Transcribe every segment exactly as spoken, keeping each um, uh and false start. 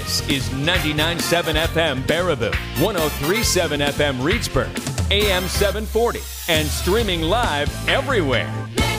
This is ninety-nine point seven F M Baraboo, one oh three point seven F M Reedsburg, A M seven forty, and streaming live everywhere.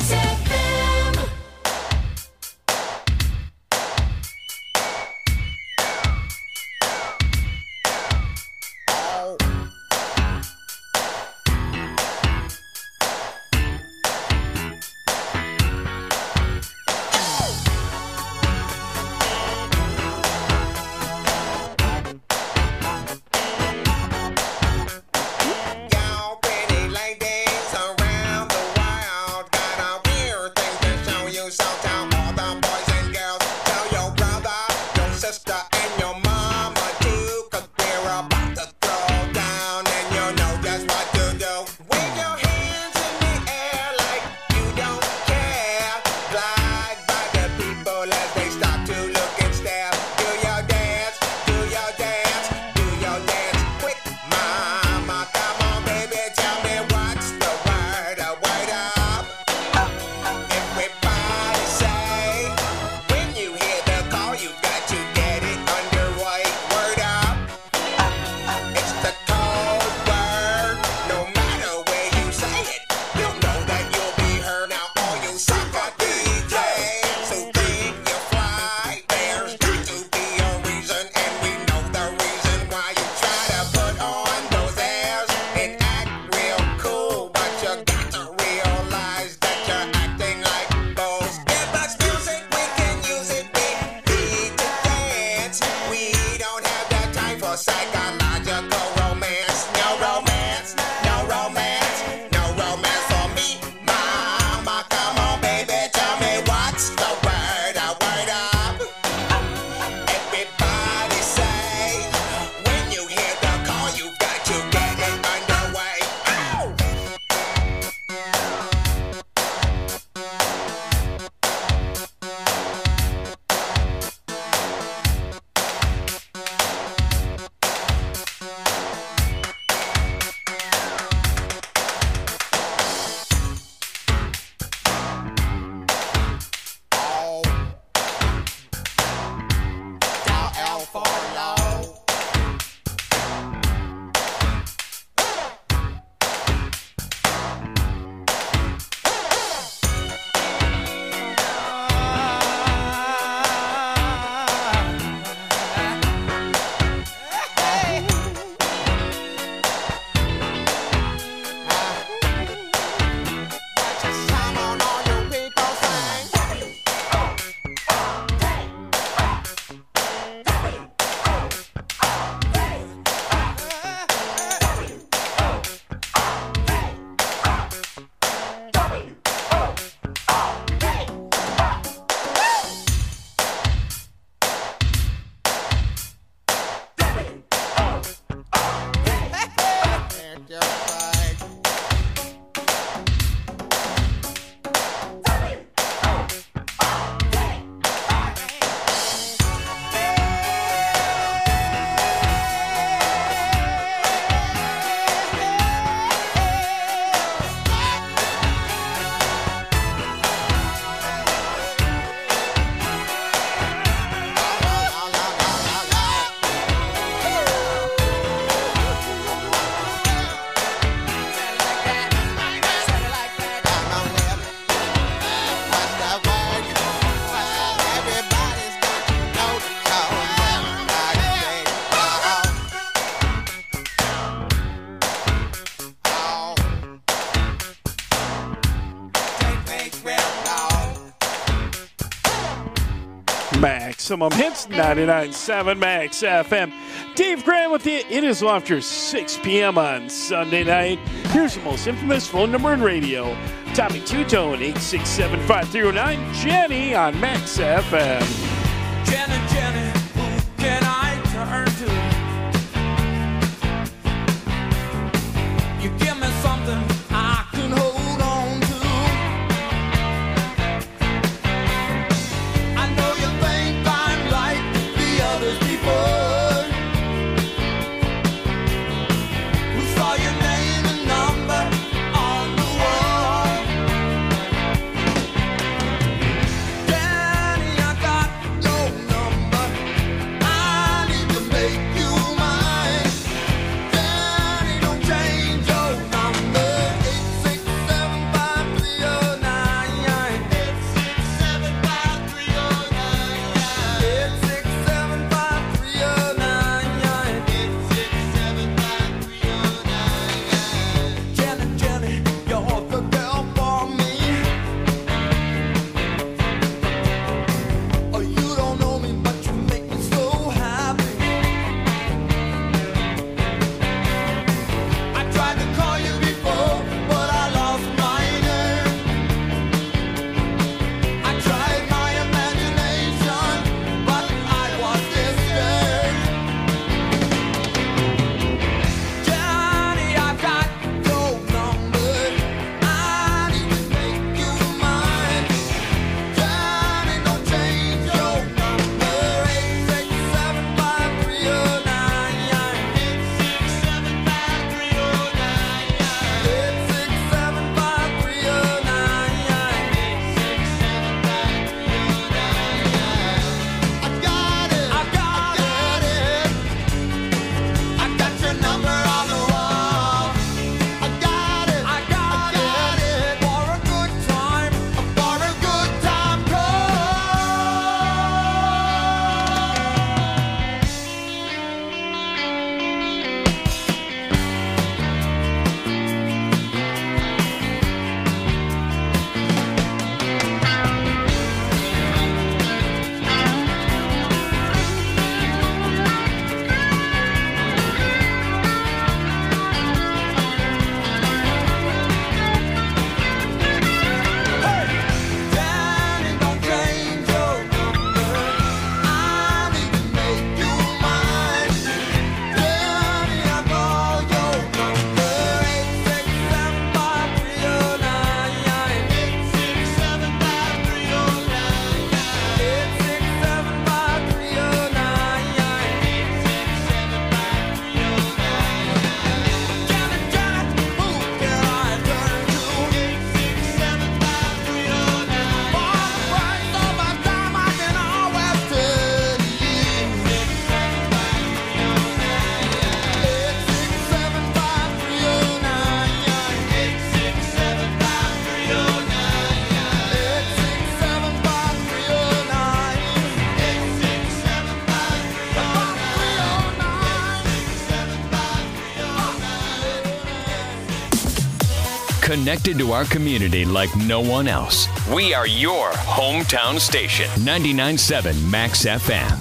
Maximum Hits, ninety-nine point seven Max F M. Dave Graham with you. It is after six p.m. on Sunday night. Here's the most infamous phone number in radio. Tommy Two-Tone, eight six seven, five three oh nine. Jenny on Max F M. Jenny, Jenny, who can I turn to? You give me something I can hold on to. I know you think I'm like the others before, who saw your name and number on the wall. Danny, I got your number. Connected to our community like no one else. We are your hometown station. ninety-nine point seven Max F M.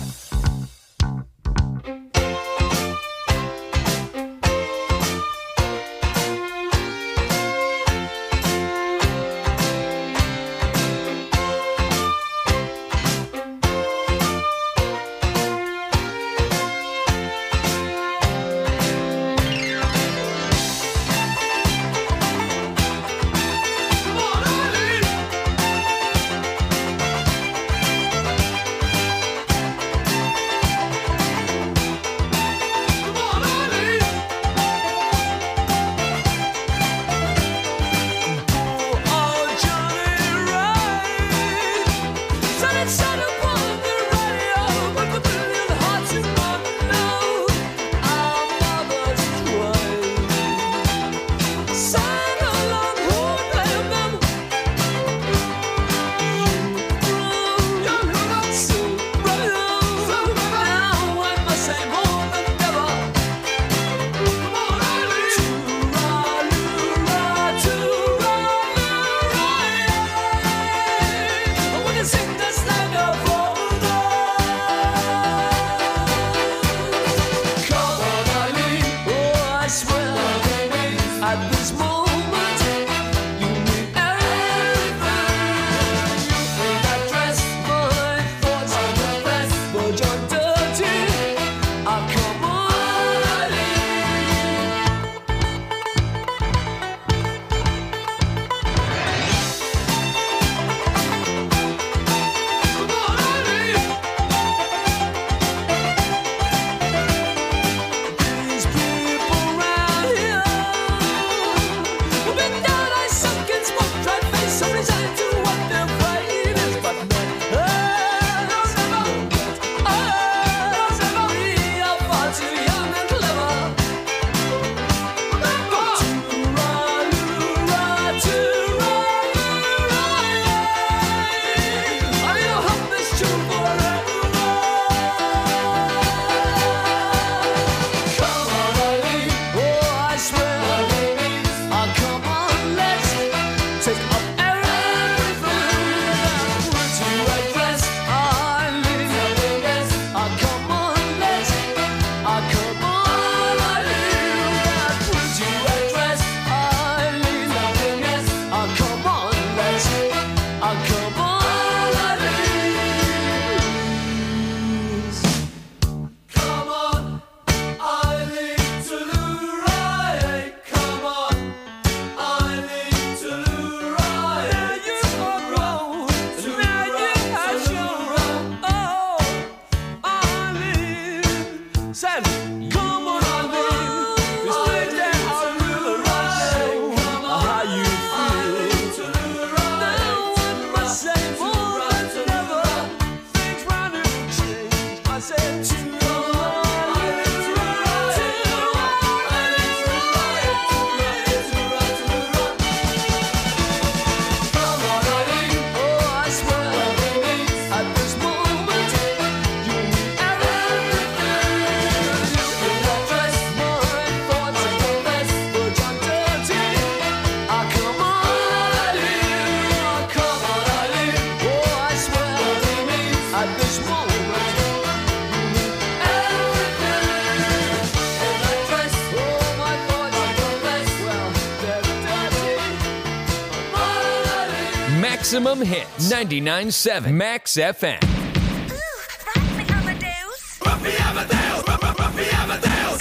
Maximum hits. ninety-nine point seven Max F M. Ooh, Ruffy Amadeus. Ruffy Amadeus. Ruffy Amadeus.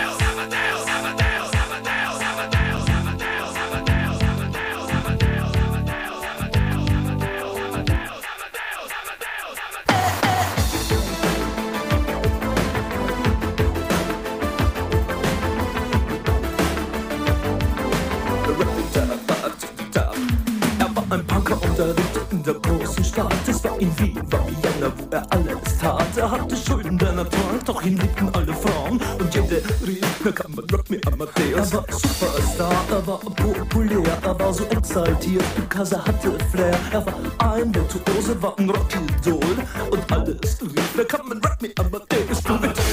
Ein Punker unterrichtete in der großen Stadt. Es war in Wien, war Vienna, wo er alles tat. Er hatte Schulden der Natur, doch ihn liebten alle Frauen. Und jede rief, na kann man Rock me Amadeus. Er war Superstar, er war populär, er war so exaltiert, because er hatte Flair. Er war ein Virtuose, war ein Rockidol. Und alles rief, na kann man Rock me Amadeus. Du mit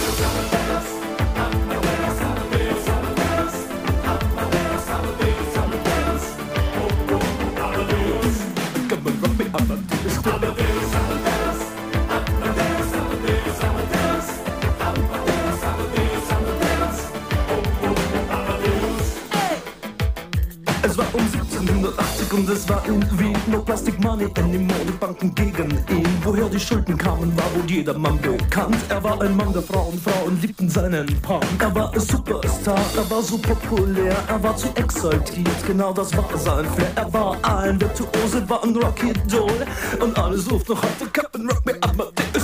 neunzehnhundertachtzig und es war irgendwie no Plastic Money anymore. Die Banken gegen ihn. Woher die Schulden kamen, war wohl jedermann bekannt. Er war ein Mann der Frauen, Frauen liebten seinen Punk. Er war ein Superstar, er war so populär, er war zu exaltiert, genau das war sein Flair. Er war ein Virtuose, war ein Rocky-Doll und alle suchten noch heute Captain Rock Me Amadeus.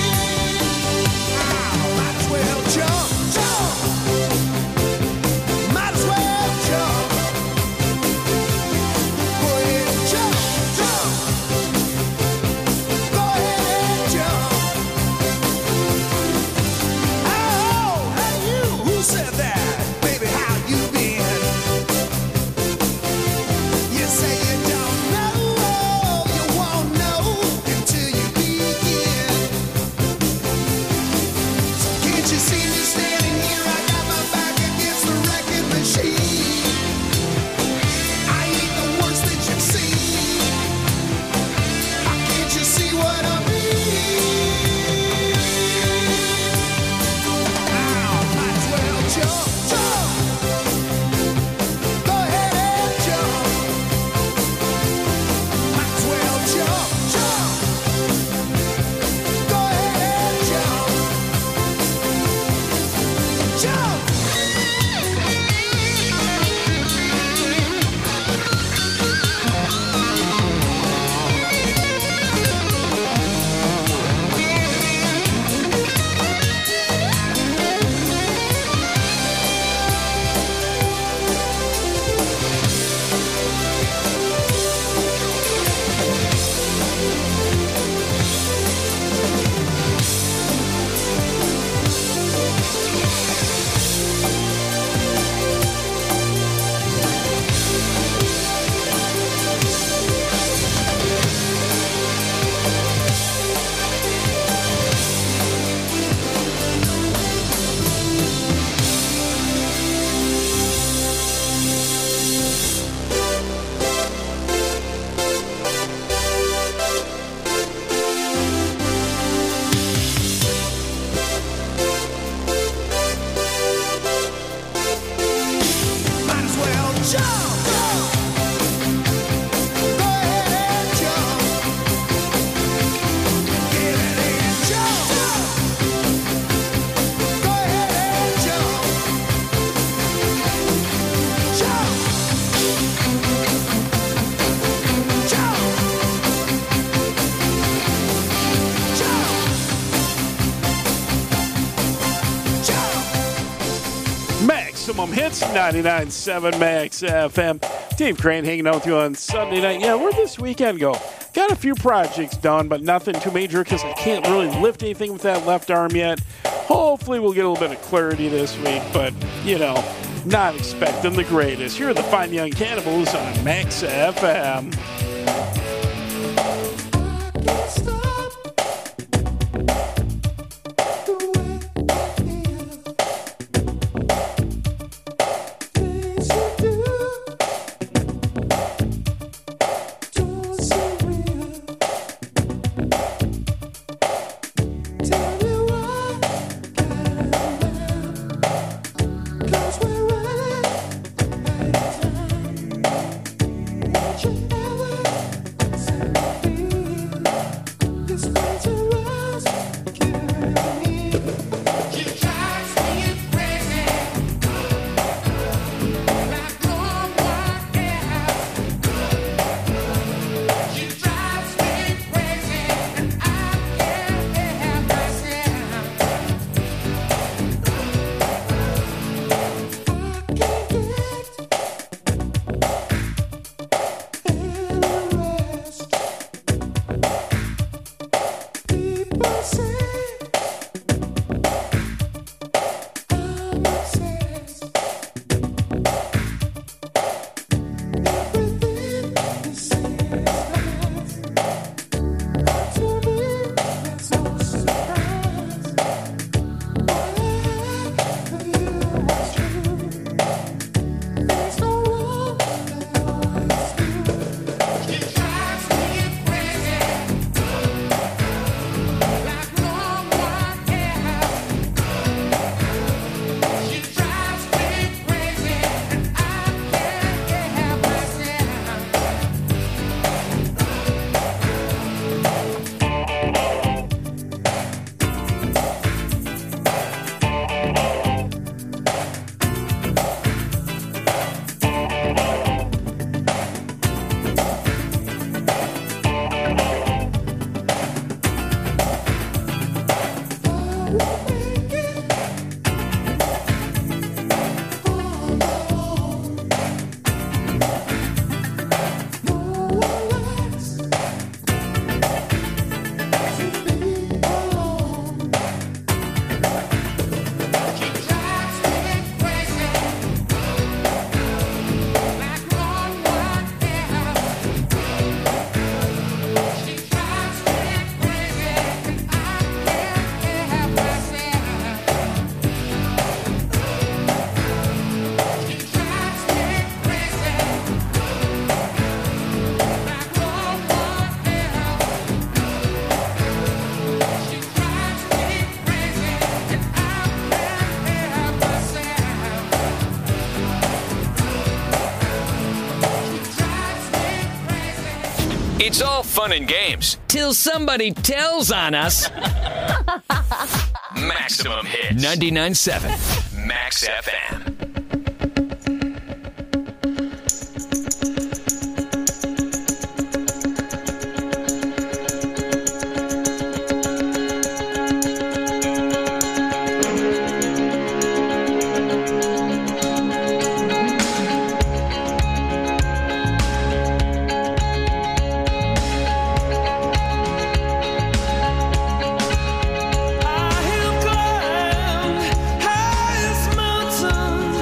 Might as well jump, jump. Maximum Hits, ninety-nine point seven Max F M. Dave Crane hanging out with you on Sunday night. Yeah, where'd this weekend go? Got a few projects done, but nothing too major because I can't really lift anything with that left arm yet. Hopefully we'll get a little bit of clarity this week, but, you know, not expecting the greatest. Here are the Fine Young Cannibals on Max F M. It's all fun and games. Till somebody tells on us. Maximum Hits. ninety-nine point seven Max F M. I have climbed highest mountains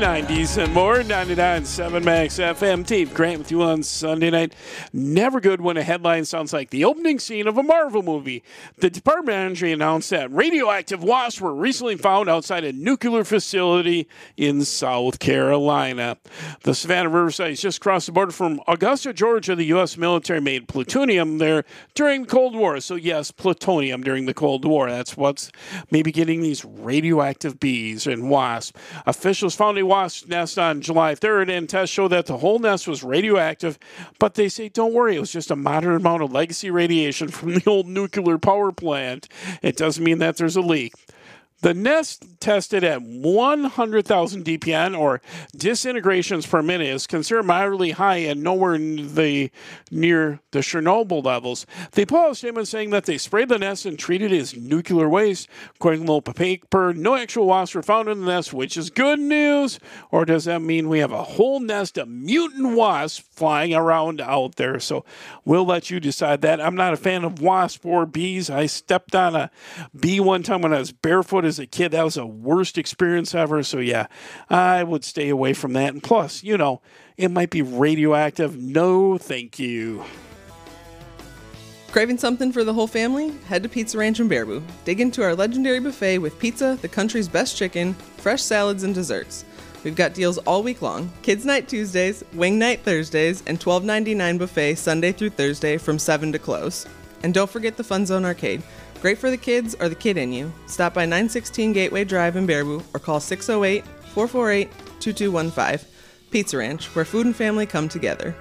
nineties and more. ninety-nine point seven Max F M. Dave Grant with you on Sunday night. Never good when a headline sounds like the opening scene of a Marvel movie. The Department of Energy announced that radioactive wasps were recently found outside a nuclear facility in South Carolina. The Savannah Riverside is just across the border from Augusta, Georgia. The U S military made plutonium there during the Cold War. So yes, plutonium during the Cold War. That's what's maybe getting these radioactive bees and wasps. Officials found a wasp nest on July third, and tests show that the whole nest was radioactive, but they say, don't worry, it was just a moderate amount of legacy radiation from the old nuclear power plant. It doesn't mean that there's a leak. The nest tested at one hundred thousand D P N, or disintegrations per minute, is considered moderately high and nowhere in the, near the Chernobyl levels. They put out a statement saying that they sprayed the nest and treated it as nuclear waste. According to the local paper, no actual wasps were found in the nest, which is good news. Or does that mean we have a whole nest of mutant wasps flying around out there? So we'll let you decide that. I'm not a fan of wasps or bees. I stepped on a bee one time when I was barefoot as a kid. That was the worst experience ever. So yeah, I would stay away from that. And plus, you know, it might be radioactive. No, thank you. Craving something for the whole family? Head to Pizza Ranch in Baraboo. Dig into our legendary buffet with pizza, the country's best chicken, fresh salads, and desserts. We've got deals all week long. Kids Night Tuesdays, Wing Night Thursdays, and twelve ninety-nine buffet Sunday through Thursday from seven to close. And don't forget the Fun Zone Arcade. Great for the kids or the kid in you. Stop by nine sixteen Gateway Drive in Baraboo or call six oh eight, four four eight, two two one five. Pizza Ranch, where food and family come together.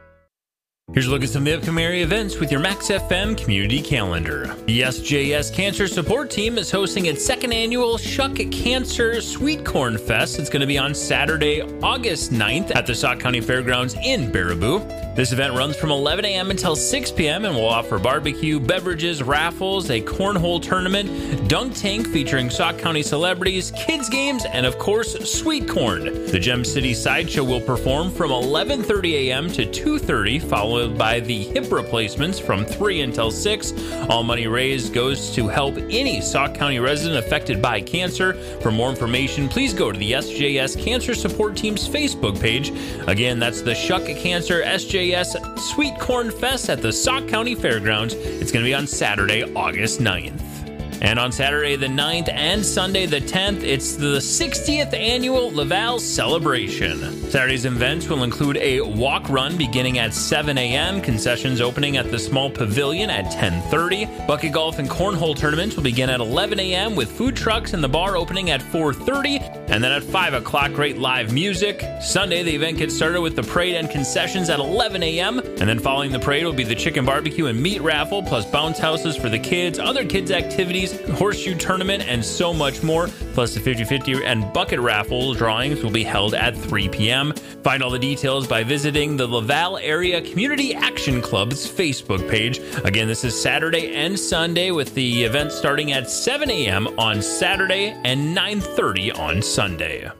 Here's a look at some of the upcoming area events with your Max F M community calendar. The S J S Cancer Support Team is hosting its second annual Shuck Cancer Sweet Corn Fest. It's going to be on Saturday, August ninth at the Sauk County Fairgrounds in Baraboo. This event runs from eleven a.m. until six p.m. and will offer barbecue, beverages, raffles, a cornhole tournament, dunk tank featuring Sauk County celebrities, kids games, and of course, sweet corn. The Gem City Sideshow will perform from eleven thirty a.m. to two thirty, followed by the hip replacements from three until six. All money raised goes to help any Sauk County resident affected by cancer. For more information, please go to the S J S Cancer Support Team's Facebook page. Again, that's the Shuck Cancer S J S Sweet Corn Fest at the Sauk County Fairgrounds. It's going to be on Saturday, August ninth. And on Saturday the ninth and Sunday the tenth, it's the sixtieth annual Laval Celebration. Saturday's events will include a walk run beginning at seven a.m., concessions opening at the small pavilion at ten thirty. Bucket golf and cornhole tournaments will begin at eleven a.m. with food trucks and the bar opening at four thirty. And then at five o'clock, great live music. Sunday, the event gets started with the parade and concessions at eleven a.m. And then following the parade will be the chicken barbecue and meat raffle, plus bounce houses for the kids, other kids' activities, horseshoe tournament, and so much more. Plus the fifty-fifty and bucket raffle drawings will be held at three p.m. Find all the details by visiting the Laval Area Community Action Club's Facebook page. Again, this is Saturday and Sunday, with the event starting at seven a.m. on Saturday and nine thirty on Sunday.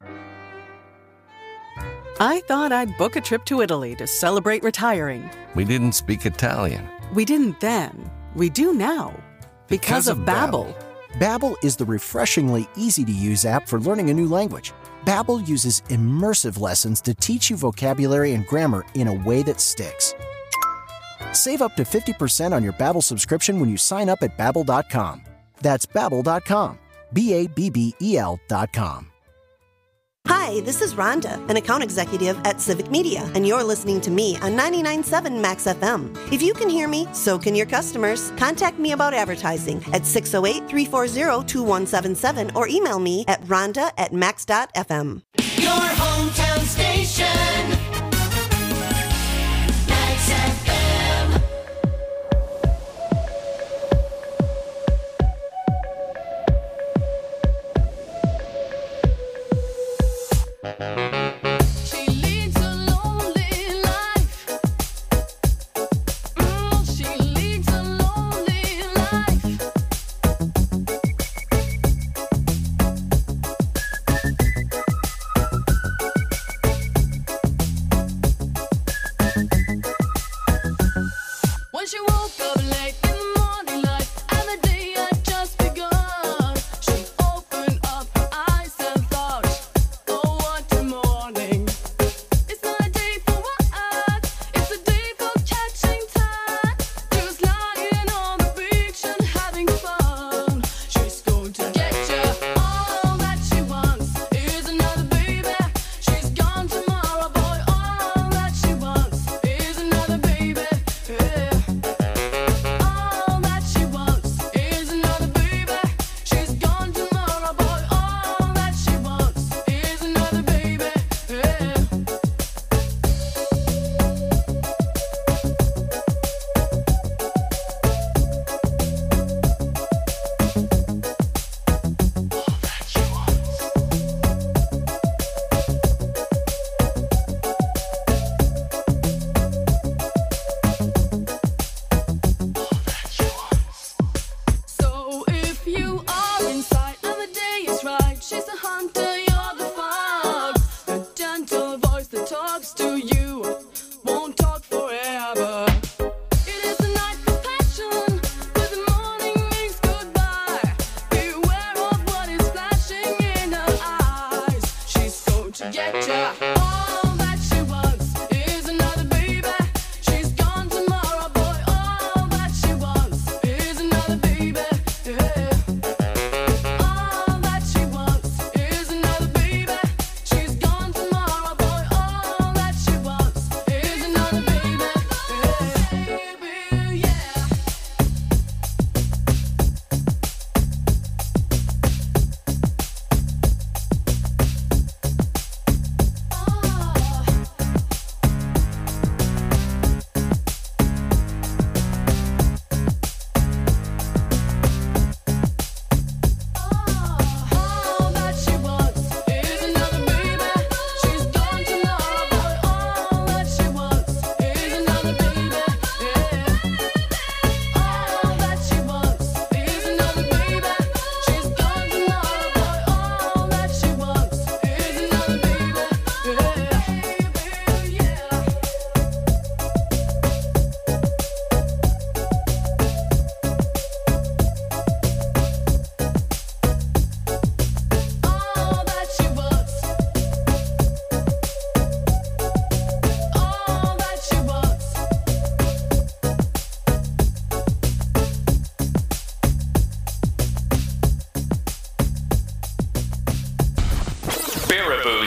I thought I'd book a trip to Italy to celebrate retiring. We didn't speak Italian. We didn't then. We do now. Because, because of, of Babbel. Babbel is the refreshingly easy-to-use app for learning a new language. Babbel uses immersive lessons to teach you vocabulary and grammar in a way that sticks. Save up to fifty percent on your Babbel subscription when you sign up at Babbel dot com. That's Babbel dot com. B A B B E L dot com. Hi, this is Rhonda, an account executive at Civic Media, and you're listening to me on ninety-nine point seven Max F M. If you can hear me, so can your customers. Contact me about advertising at six oh eight, three four zero, two one seven seven or email me at rhonda at max dot f m. Your hometown station, Max F M. She leads a lonely life. Mm, she leads a lonely life.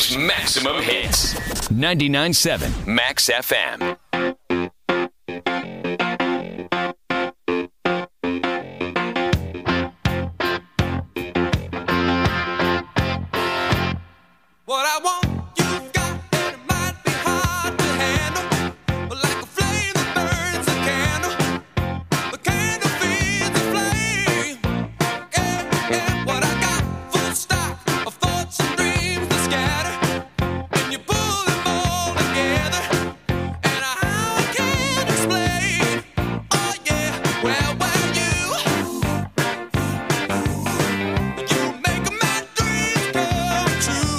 Detroit's maximum hits. ninety-nine point seven Max F M. What I want, you've got, and it might be hard to handle. But like a flame that burns a candle, the candle feeds the flame. Yeah, yeah, what I got, full stock of thoughts and dreams that scatter. And you pull them all together, and how I can't explain. Oh yeah, well, well, you, you make my dreams come true.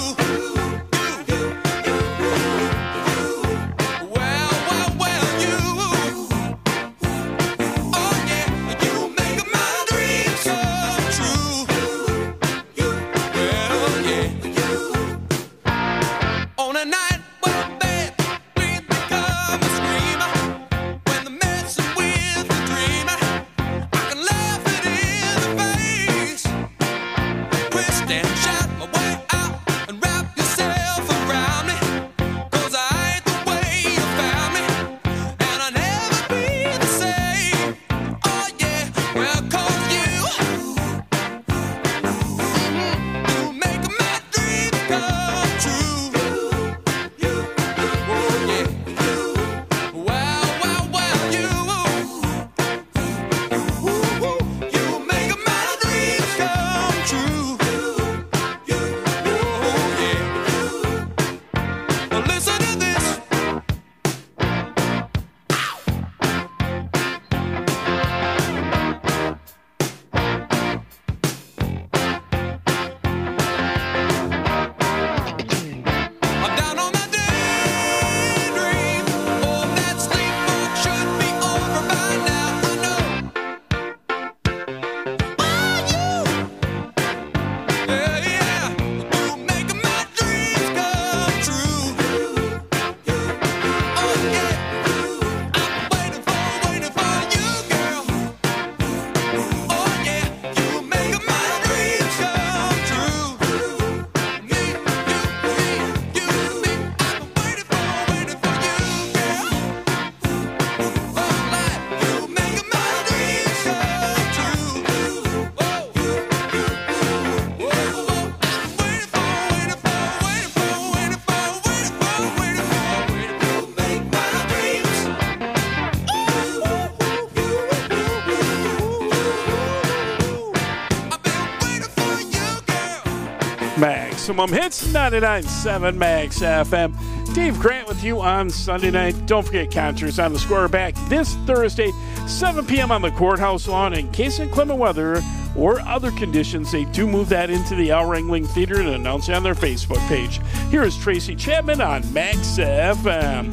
Maximum Hits, ninety-nine point seven Max F M. Dave Grant with you on Sunday night. Don't forget concerts on the Square back this Thursday, seven p.m. on the Courthouse lawn. In case of inclement weather or other conditions, they do move that into the Al Ringling Theater and announce it on their Facebook page. Here is Tracy Chapman on Max F M.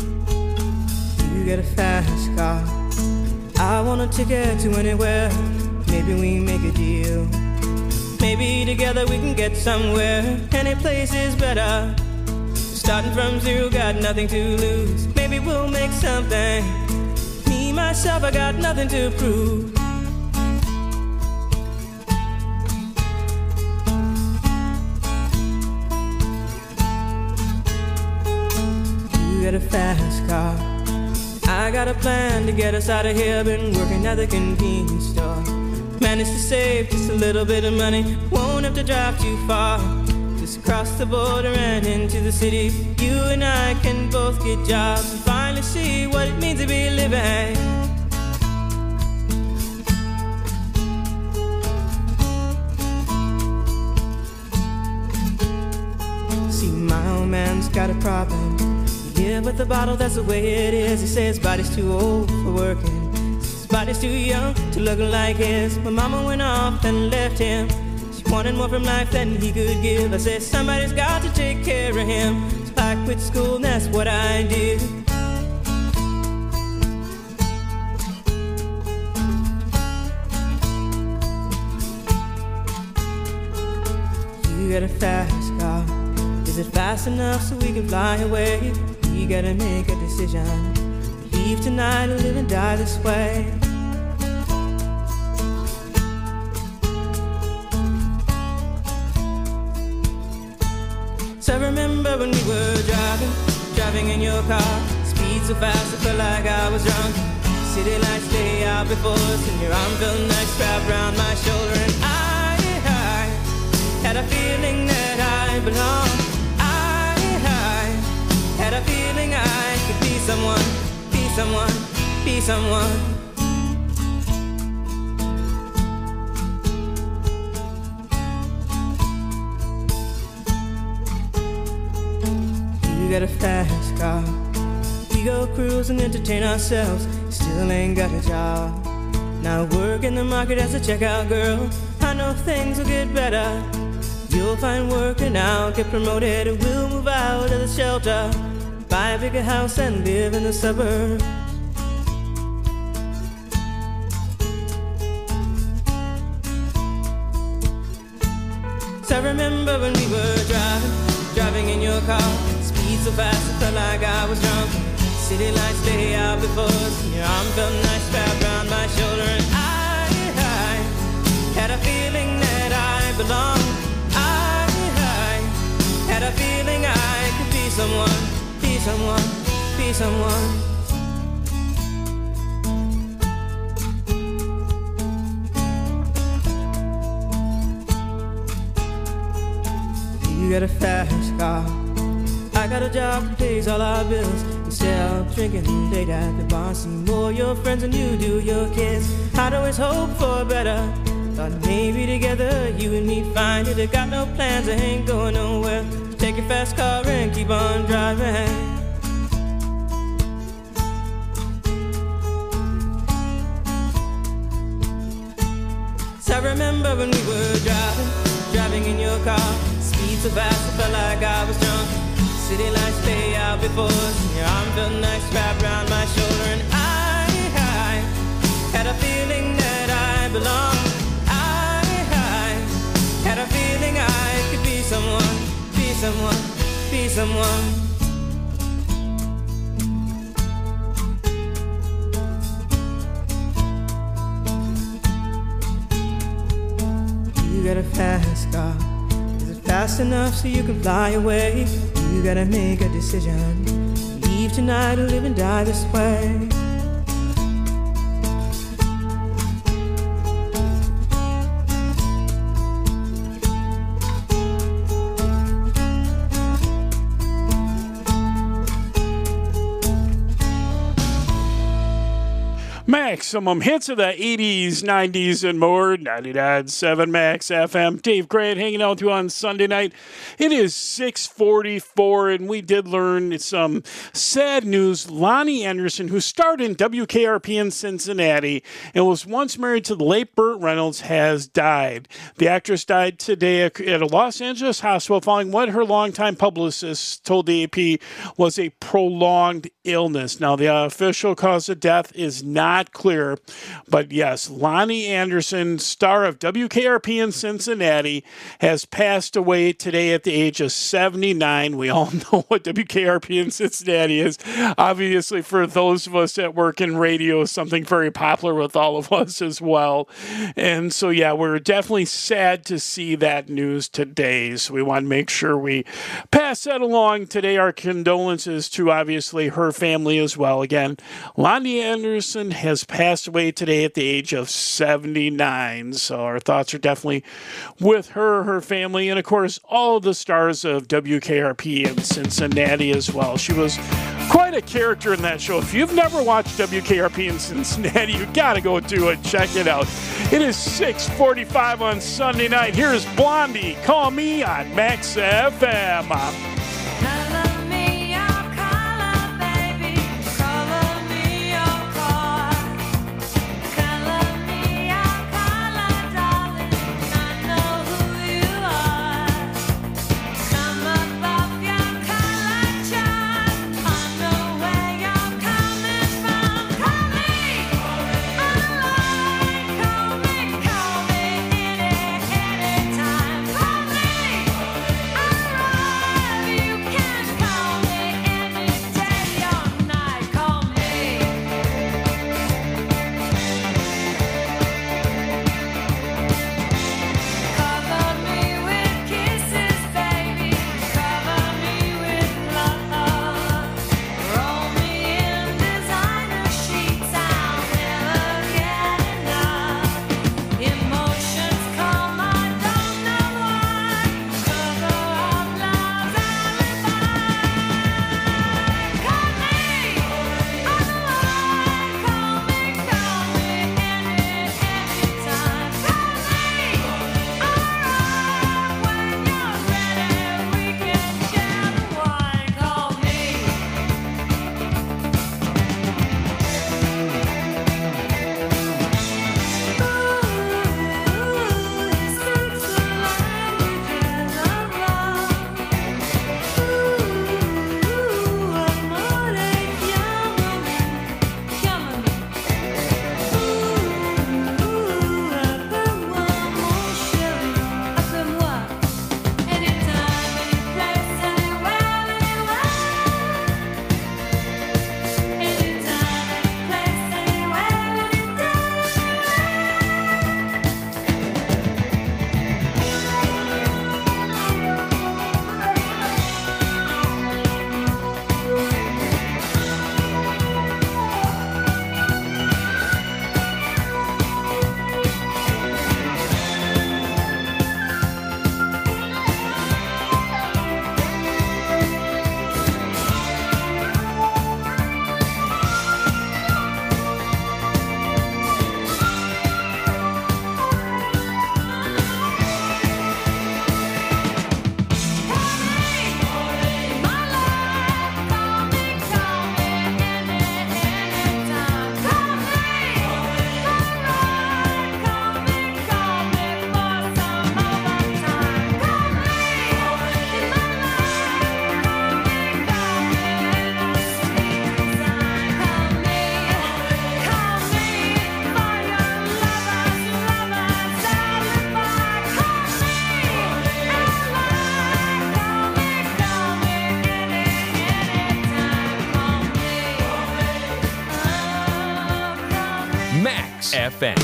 You get a fast car. I want a ticket to anywhere. Maybe we make a deal. Maybe together we can get somewhere. Any place is better. Starting from zero, got nothing to lose. Maybe we'll make something. Me, myself, I got nothing to prove. You got a fast car. I got a plan to get us out of here. Been working at the convenience store. Managed to save just a little bit of money. Won't have to drive too far. Just cross the border and into the city. You and I can both get jobs and finally see what it means to be living. See, my old man's got a problem. Yeah, but the bottle, that's the way it is. He says his body's too old for working. His body's too young to look like his. My mama went off and left him. She wanted more from life than he could give. I said somebody's got to take care of him. So I quit school and that's what I did. You got a fast car. Is it fast enough so we can fly away? We gotta make a decision. Leave tonight or live and die this way. So I remember when driving in your car. Speed so fast I felt like I was drunk. City lights lay out before us, and your arm felt nice wrapped around my shoulder. And I, I had a feeling that I belonged. I, I had a feeling I could be someone, be someone, be someone. You got a fast car. We go cruise and entertain ourselves. Still ain't got a job. Now work in the market as a checkout girl. I know things will get better. You'll find work and I'll get promoted. We'll move out of the shelter, buy a bigger house and live in the suburbs. So I remember when we were driving, driving in your car. Speed so fast it felt like I was drunk. City lights lay out before us, and your arm felt nice wrapped around my shoulder. And I, I had a feeling that I belonged. I, I had a feeling I could be someone, be someone, be someone. You got a fast car. I got a job that pays all our bills. Instead of drinking late at the bar, see more your friends than you do your kids. I'd always hope for better. Thought maybe together you and me find it. I got no plans, I ain't going nowhere. So take your fast car and keep on driving. So I remember when we were driving, driving in your car. Speed so fast I felt like I was drunk. City lights lay out before us, and your arm felt nice wrapped around my shoulder. And I, I had a feeling that I belonged. I, I had a feeling I could be someone, be someone, be someone. You got a fast car. Is it fast enough so you can fly away? You gotta make a decision. Leave tonight or live and die this way. Maximum hits of the eighties, nineties, and more. ninety-nine point seven Max F M. Dave Grant hanging out with you on Sunday night. It is six forty-four, and we did learn some sad news. Lonnie Anderson, who starred in W K R P in Cincinnati and was once married to the late Burt Reynolds, has died. The actress died today at a Los Angeles hospital following what her longtime publicist told the A P was a prolonged illness. Now, the official cause of death is not clear, but yes, Lonnie Anderson, star of W K R P in Cincinnati, has passed away today at the age of seventy-nine. We all know what W K R P in Cincinnati is. Obviously, for those of us that work in radio, something very popular with all of us as well. And so, yeah, we're definitely sad to see that news today. So we want to make sure we pass that along today. Our condolences to, obviously, her family as well. Again, Lonnie Anderson has passed away today at the age of seventy-nine. So our thoughts are definitely with her, her family, and of course, all of the stars of W K R P in Cincinnati as well. She was quite a character in that show. If you've never watched W K R P in Cincinnati, you got to go do it. Check it out. It is six forty-five on Sunday night. Here's Blondie. Call me on Max F M. Call me F M.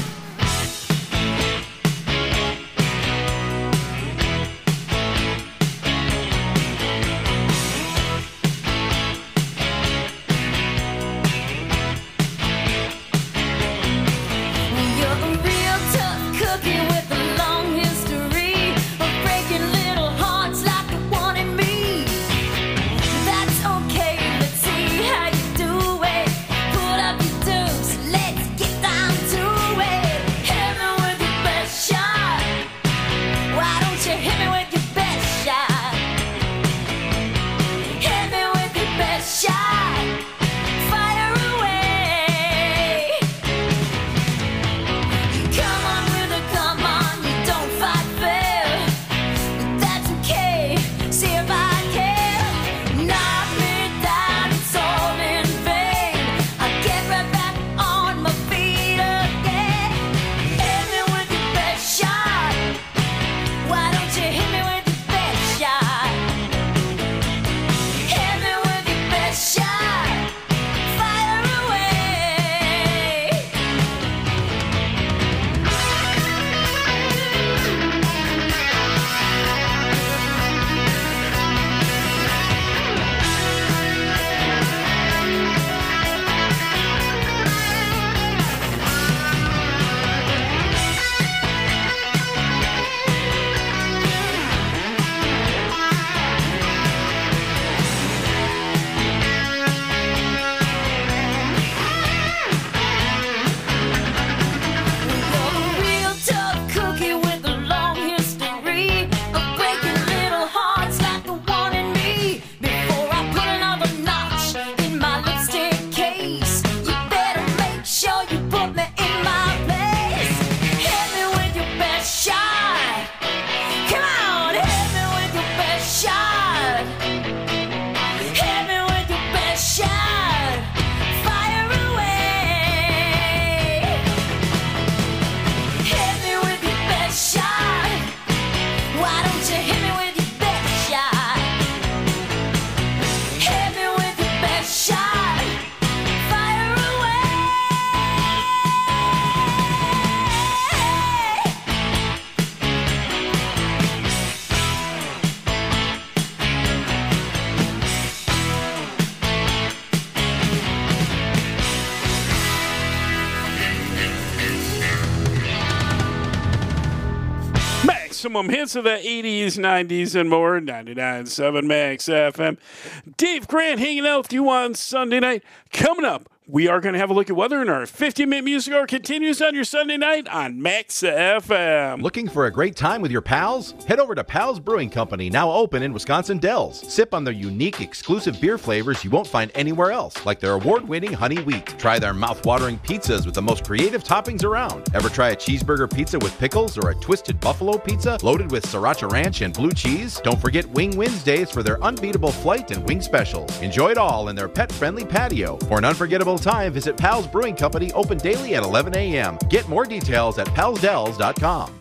Maximum hits of the eighties, nineties, and more. ninety-nine point seven Max F M. Dave Grant hanging out with you on Sunday night. Coming up, we are going to have a look at weather, and our fifty-minute music hour continues on your Sunday night on Max F M. Looking for a great time with your pals? Head over to Pals Brewing Company, now open in Wisconsin Dells. Sip on their unique, exclusive beer flavors you won't find anywhere else, like their award-winning Honey Wheat. Try their mouth-watering pizzas with the most creative toppings around. Ever try a cheeseburger pizza with pickles or a twisted buffalo pizza loaded with sriracha ranch and blue cheese? Don't forget Wing Wednesdays for their unbeatable flight and wing specials. Enjoy it all in their pet-friendly patio. For an unforgettable time, visit Pals Brewing Company, open daily at eleven a.m. Get more details at pals dells dot com.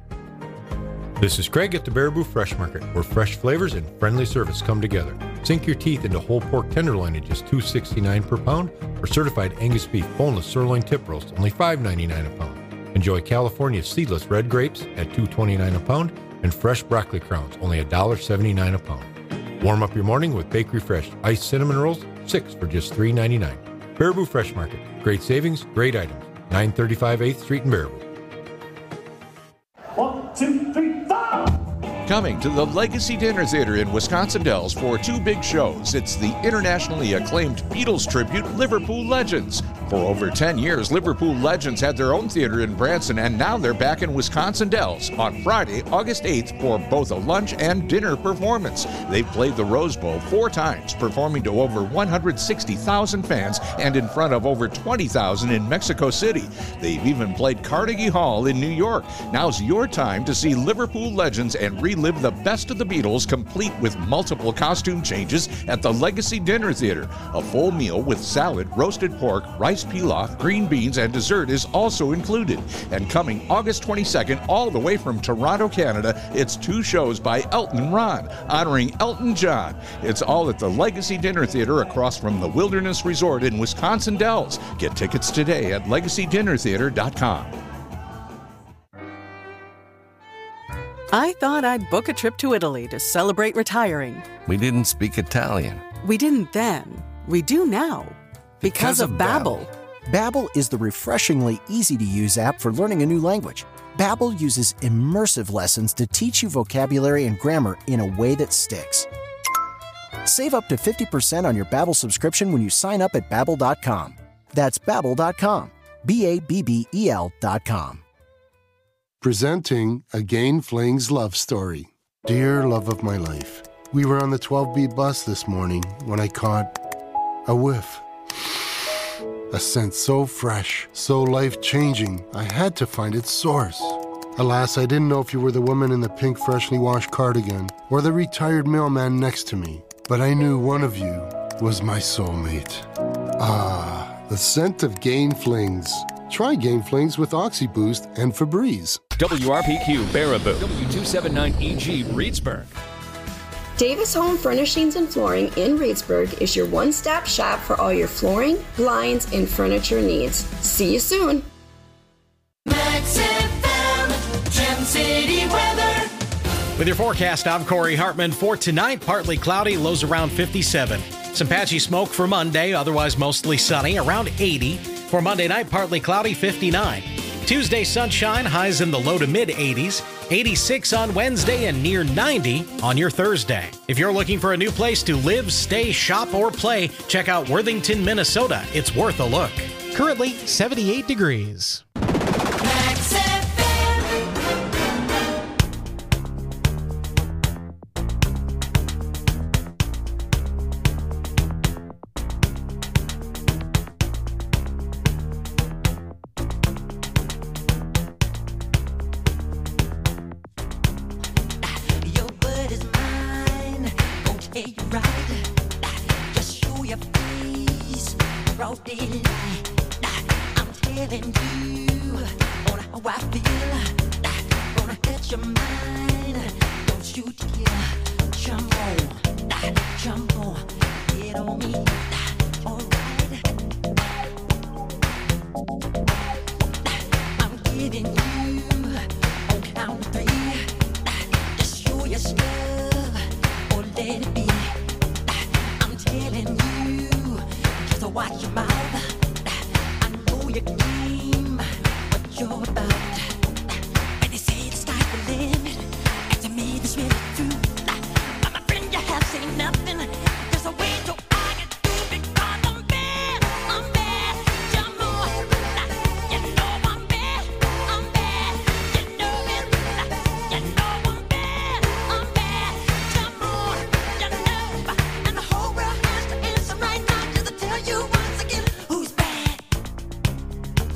This is Craig at the Baraboo Fresh Market, where fresh flavors and friendly service come together. Sink your teeth into whole pork tenderloin at just two dollars and sixty-nine cents per pound, or certified Angus beef boneless sirloin tip roast, only five dollars and ninety-nine cents a pound. Enjoy California seedless red grapes at two dollars and twenty-nine cents a pound, and fresh broccoli crowns, only one dollar and seventy-nine cents a pound. Warm up your morning with Bakery Fresh iced cinnamon rolls, six for just three dollars and ninety-nine cents. Baraboo Fresh Market. Great savings, great items. nine thirty-five eighth Street in Baraboo. One, two, three, four! Coming to the Legacy Dinner Theater in Wisconsin Dells for two big shows. It's the internationally acclaimed Beatles tribute, Liverpool Legends. For over ten years, Liverpool Legends had their own theater in Branson, and now they're back in Wisconsin Dells on Friday, August eighth for both a lunch and dinner performance. They've played the Rose Bowl four times, performing to over one hundred sixty thousand fans and in front of over twenty thousand in Mexico City. They've even played Carnegie Hall in New York. Now's your time to see Liverpool Legends and relive the best of the Beatles, complete with multiple costume changes at the Legacy Dinner Theater. A full meal with salad, roasted pork, rice rice pilaf, green beans, and dessert is also included. And coming August twenty-second, all the way from Toronto, Canada, it's two shows by Elton Ron, honoring Elton John. It's all at the Legacy Dinner Theater across from the Wilderness Resort in Wisconsin Dells. Get tickets today at legacy dinner theater dot com. I thought I'd book a trip to Italy to celebrate retiring. We didn't speak Italian. We didn't then. We do now. Because, because of, of Babbel. Babbel is the refreshingly easy-to-use app for learning a new language. Babbel uses immersive lessons to teach you vocabulary and grammar in a way that sticks. Save up to fifty percent on your Babbel subscription when you sign up at babbel dot com. That's babbel dot com. B A B B E L dot com. Presenting Again Fling's love story. Dear love of my life, we were on the twelve B bus this morning when I caught a whiff. A scent so fresh, so life-changing, I had to find its source. Alas, I didn't know if you were the woman in the pink freshly washed cardigan or the retired mailman next to me, but I knew one of you was my soulmate. Ah, the scent of Gain Flings. Try Gain Flings with OxyBoost and Febreze. W R P Q Baraboo, W two seventy-nine E G Reedsburg. Davis Home Furnishings and Flooring in Reedsburg is your one-stop shop for all your flooring, blinds, and furniture needs. See you soon. Max F M, Gem City weather. With your forecast, I'm Corey Hartman. For tonight, partly cloudy, lows around fifty-seven. Some patchy smoke for Monday, otherwise mostly sunny, around eighty. For Monday night, partly cloudy, fifty-nine. Tuesday, sunshine, highs in the low to mid eighties. eighty-six on Wednesday and near ninety on your Thursday. If you're looking for a new place to live, stay, shop, or play, check out Worthington, Minnesota. It's worth a look. Currently, seventy-eight degrees. Max F M. Your word is mine, gon' tell you right. Just show your face, broad daylight. I'm telling you on how I feel. Gonna hit your mind. Don't you dare jump on, jump on, get on me. Alright. I'm giving you on count of three. Just show your stuff or let it be. I'm telling you, just watch your mouth. Your game, what you're about. When they say the sky's the limit, and to me this really true. But my friend, you have seen nothing. There's a way to I can do because I'm bad, I'm bad. Jump on, you know I'm bad, I'm bad. You know it, you know I'm bad, I'm bad. Jump on, you know, and the whole world has to answer right now just to tell you once again who's bad.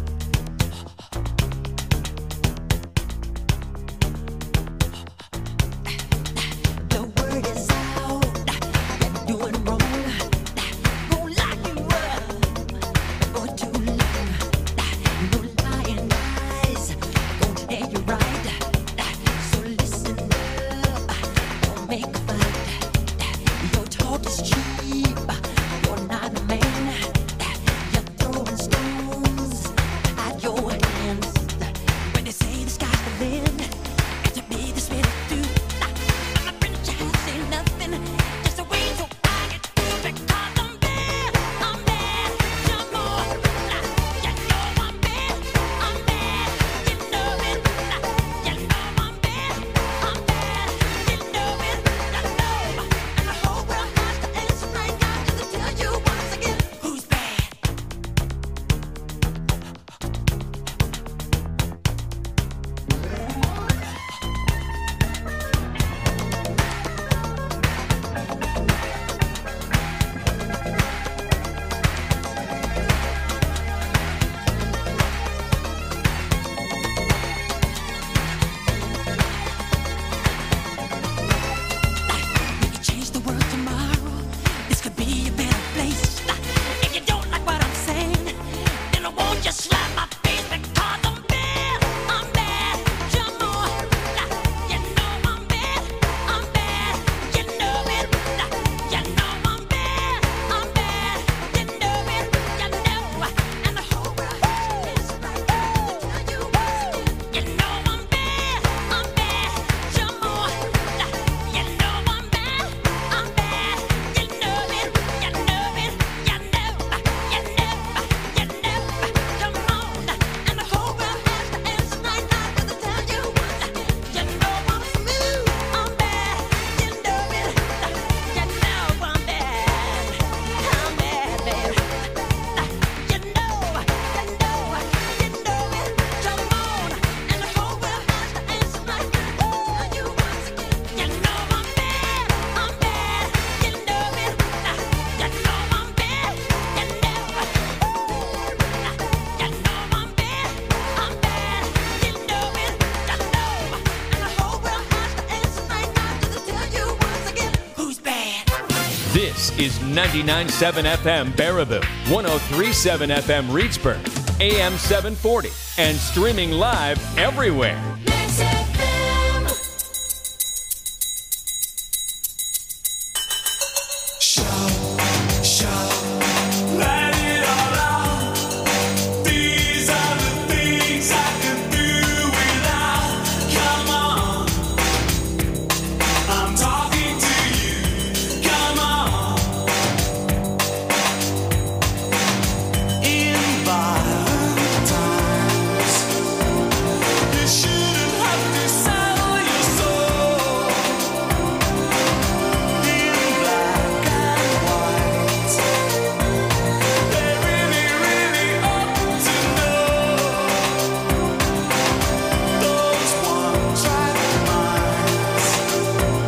This is ninety-nine point seven F M Baraboo, one oh three point seven F M Reedsburg, A M seven forty, and streaming live everywhere.